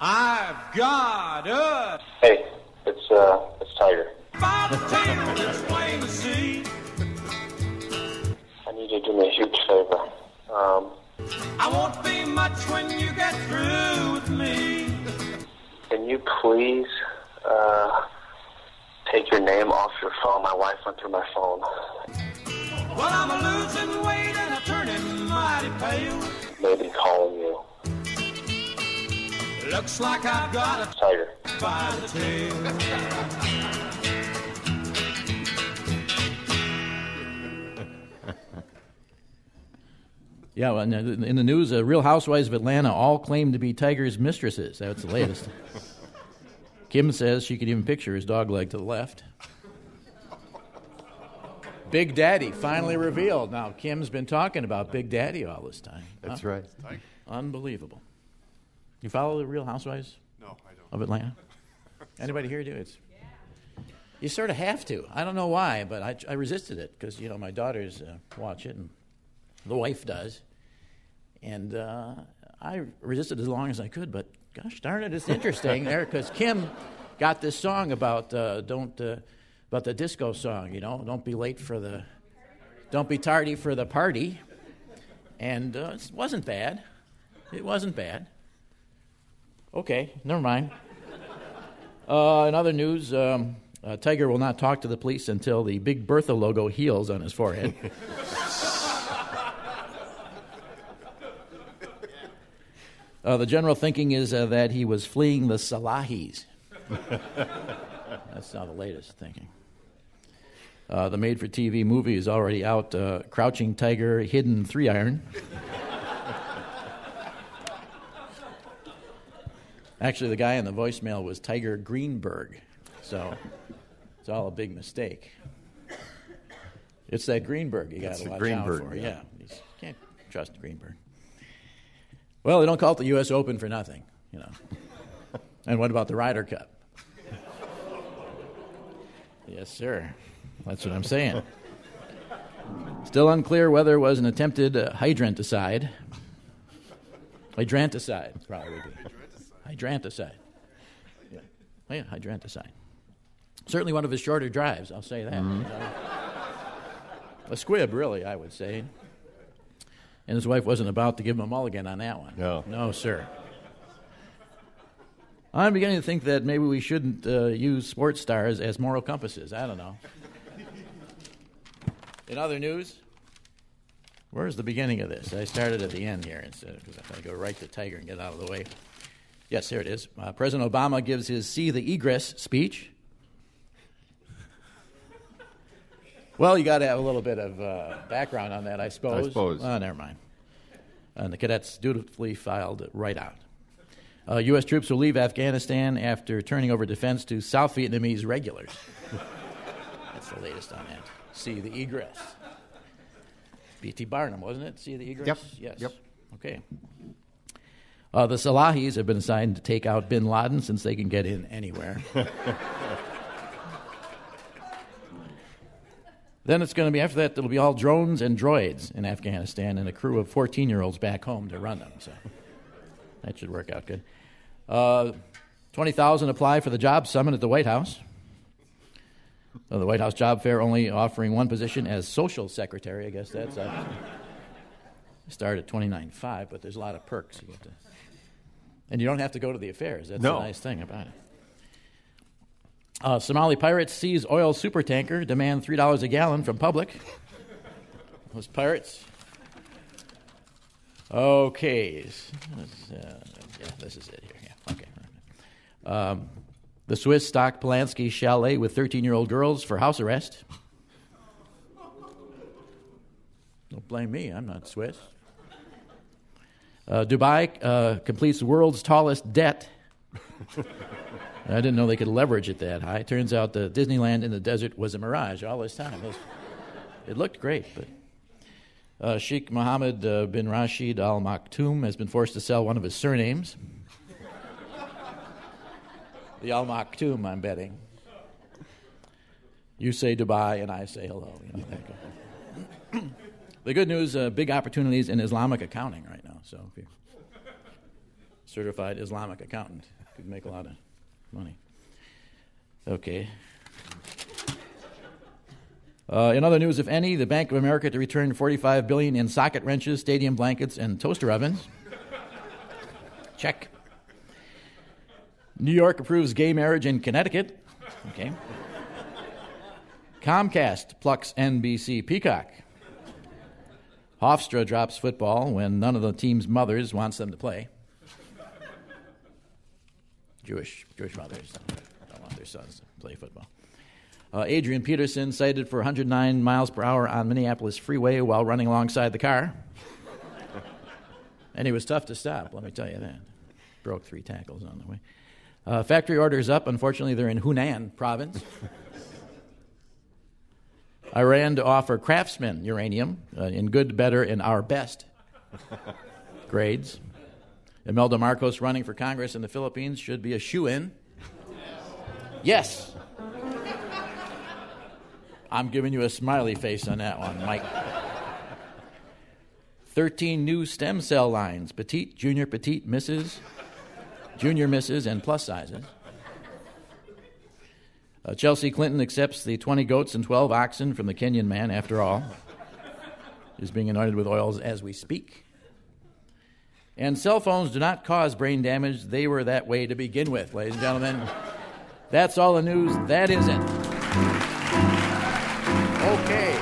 I've got a... Hey, it's Tiger. By the tail, it's plain to see. I need you to do me a huge favor. I won't be much when you get through with me. Can you please take your name off your phone? My wife went through my phone. Well, I'm losing weight and I'm turning mighty pale. Maybe calling you. Looks like I've got a Tiger. by the tail. Yeah, well, in the news, Real Housewives of Atlanta all claim to be Tiger's mistresses. That's the latest. Kim says she can even picture his dog leg to the left. Big Daddy finally revealed. Now, Kim's been talking about Big Daddy all this time. That's right. Unbelievable. You follow the Real Housewives? No, I don't. Of Atlanta? Anybody here do it? You sort of have to. I don't know why, but I resisted it because, my daughters watch it and the wife does. And I resisted as long as I could, but gosh darn it, it's interesting there because Kim got this song about about the disco song, don't be late for don't be tardy for the party. And it wasn't bad. It wasn't bad. Okay, never mind. In other news, Tiger will not talk to the police until the Big Bertha logo heals on his forehead. The general thinking is that he was fleeing the Salahis. That's now the latest thinking. The made-for-TV movie is already out, Crouching Tiger, Hidden 3-Iron. Actually, the guy in the voicemail was Tiger Greenberg, so it's all a big mistake. It's that Greenberg you got to watch out for. Yeah, you can't trust Greenberg. Well, they don't call it the U.S. Open for nothing, And what about the Ryder Cup? Yes, sir. That's what I'm saying. Still unclear whether it was an attempted hydranticide. Hydranticide, probably would be. Hydranticide. Yeah. Oh, yeah, hydranticide. Certainly one of his shorter drives, I'll say that. Mm-hmm. A squib, really, I would say. And his wife wasn't about to give him a mulligan on that one. No. No, sir. I'm beginning to think that maybe we shouldn't use sports stars as moral compasses. I don't know. In other news, where's the beginning of this? I started at the end here instead because I'm going to go right to Tiger and get out of the way. Yes, here it is. President Obama gives his See the Egress speech. Well, you got to have a little bit of background on that, I suppose. Oh, never mind. And the cadets dutifully filed right out. U.S. troops will leave Afghanistan after turning over defense to South Vietnamese regulars. That's the latest on that. See the Egress. B.T. Barnum, wasn't it? See the Egress? Yep. Yes. Yep. Okay. The Salahis have been assigned to take out bin Laden since they can get in anywhere. Then it's going to be, after that, it'll be all drones and droids in Afghanistan and a crew of 14-year-olds back home to run them. So that should work out good. 20,000 apply for the job summit at the White House. The White House job fair only offering one position as social secretary. I guess that's start at $29,500, but there's a lot of perks. You get to, and you don't have to go to the affairs. That's the nice thing about it. Somali pirates seize oil supertanker, demand $3 a gallon from public. Those pirates. Okay. This is it here. Yeah. Okay. The Swiss stocked Polanski chalet with 13-year-old girls for house arrest. Don't blame me. I'm not Swiss. Dubai completes the world's tallest debt. I didn't know they could leverage it that high. Turns out the Disneyland in the desert was a mirage all this time. It looked great, but Sheikh Mohammed bin Rashid Al Maktoum has been forced to sell one of his surnames. The Al Maktoum, I'm betting. You say Dubai and I say hello. The good news, big opportunities in Islamic accounting right now. So certified Islamic accountant. Could make a lot of money. Okay. In other news, if any, the Bank of America to return $45 billion in socket wrenches, stadium blankets, and toaster ovens. Check. New York approves gay marriage in Connecticut. Okay. Comcast plucks NBC Peacock. Hofstra drops football when none of the team's mothers wants them to play. Jewish mothers don't want their sons to play football. Adrian Peterson cited for 109 miles per hour on Minneapolis freeway while running alongside the car. And he was tough to stop, let me tell you that. Broke 3 tackles on the way. Factory orders up. Unfortunately, they're in Hunan province. Iran to offer Craftsman uranium in good, better, and our best grades. Imelda Marcos running for Congress in the Philippines should be a shoo-in. Yes. I'm giving you a smiley face on that one, Mike. 13 new stem cell lines, petite, junior, petite, misses, junior misses, and plus sizes. Chelsea Clinton accepts the 20 goats and 12 oxen from the Kenyan man, after all. Is being anointed with oils as we speak. And cell phones do not cause brain damage. They were that way to begin with, ladies and gentlemen. That's all the news. That is it. Okay.